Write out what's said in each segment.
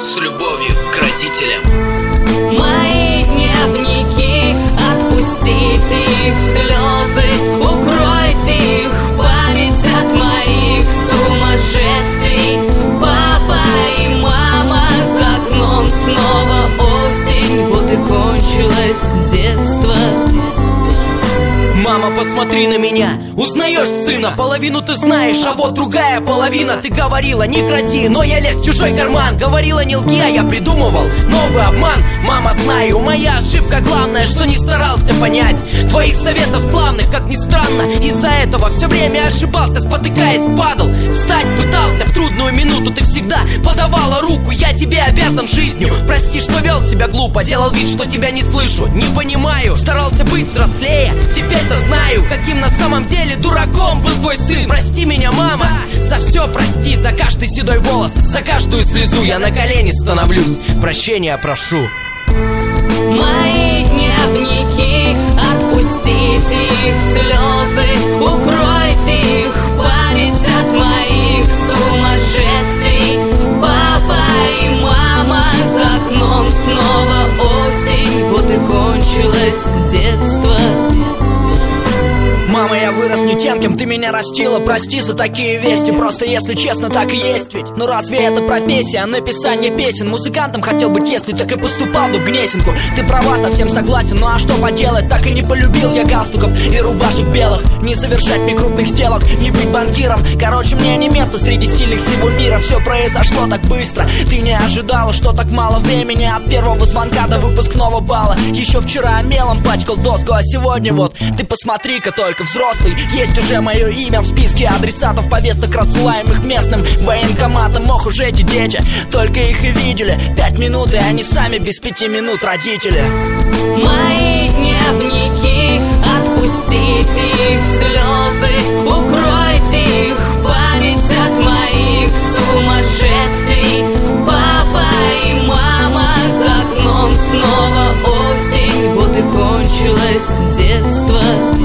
с любовью к родителям. Мои дневники, отпустите их слезы, укройте их память от моих сумасшествий. Папа и мама, за окном снова осень, вот и кончилось детство. Мама, посмотри на меня, узнаешь сына, половину ты знаешь, а вот другая половина. Ты говорила, не кради, но я лез в чужой карман. Говорила, не лги, а я придумывал новый обман. Мама, знаю, моя ошибка главная, что не старался понять твоих советов славных, как ни странно. Из-за этого все время ошибался, спотыкаясь, падал. Встать пытался в трудную минуту, ты всегда подавала руку. Я тебе обязан жизнью, прости, что вел себя глупо, делал вид, что тебя не слышу, не понимаю. Старался быть взрослее, теперь-то знаю, каким на самом деле дураком был твой сын. Прости меня, мама, за все прости, за каждый седой волос, за каждую слезу я на колени становлюсь, прощения прошу. Мои дневники, отпустите их слезы, укройте их память от моих сумасшествий. Папа и мама, за окном снова осень, вот и кончилось детство. Мама, я вырос не тем, кем ты меня растила. Прости за такие вести, просто если честно, так и есть ведь. Ну разве это профессия, написание песен? Музыкантом хотел быть, если так и поступал бы в Гнесинку. Ты права, совсем согласен, ну а что поделать? Так и не полюбил я галстуков и рубашек белых. Не совершать мне крупных сделок, не быть банкиром. Короче, мне не место среди сильных всего мира. Все произошло так быстро, ты не ожидала, что так мало времени от первого звонка до выпускного балла. Еще вчера мелом пачкал доску, а сегодня вот ты посмотри-ка только, взрослый, есть уже мое имя в списке адресатов повесток, рассылаемых местным военкоматом. Ох уж эти дети, только их и видели 5 минут, и они сами без 5 минут родители. Мои дневники, отпустите их слезы, укройте их память от моих сумасшествий. Папа и мама, за окном снова осень, вот и кончилось детство.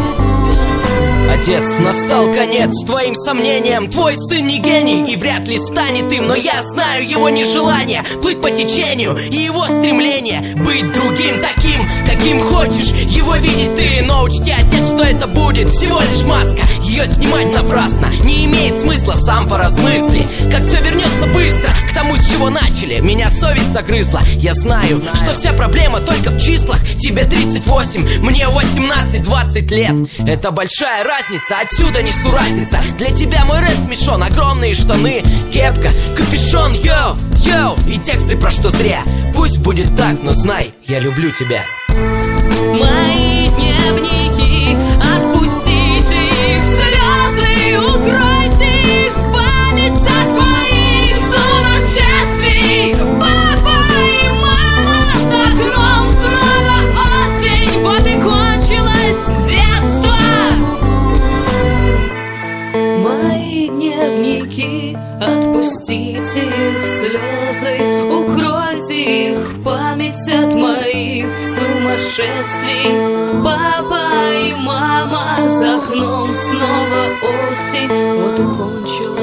Отец, настал конец твоим сомнениям. Твой сын не гений и вряд ли станет им, но я знаю его нежелание плыть по течению и его стремление быть другим, таким, каким хочешь его видеть ты. Но учти, отец, что это будет всего лишь маска. Ее снимать напрасно не имеет смысла, сам поразмысли, как все вернется быстро к тому, с чего начали. Меня совесть загрызла, я знаю, что вся проблема только в числах. Тебе 38, мне 18-20 лет. Это большая разница, отсюда несу разница. Для тебя мой рэп смешон, огромные штаны, кепка, капюшон, йоу, йоу. И тексты про что зря. Пусть будет так, но знай, я люблю тебя. Мои дневники, отпустите их слезы, укройте их память от моих сумасшествий. Папа и мама, за окном снова осень, вот и кончилось детство. Мои дневники, отпустите их слезы, укройте их память от моих сумасшествий. Папа и мама, за окном снова осень, вот и кончилось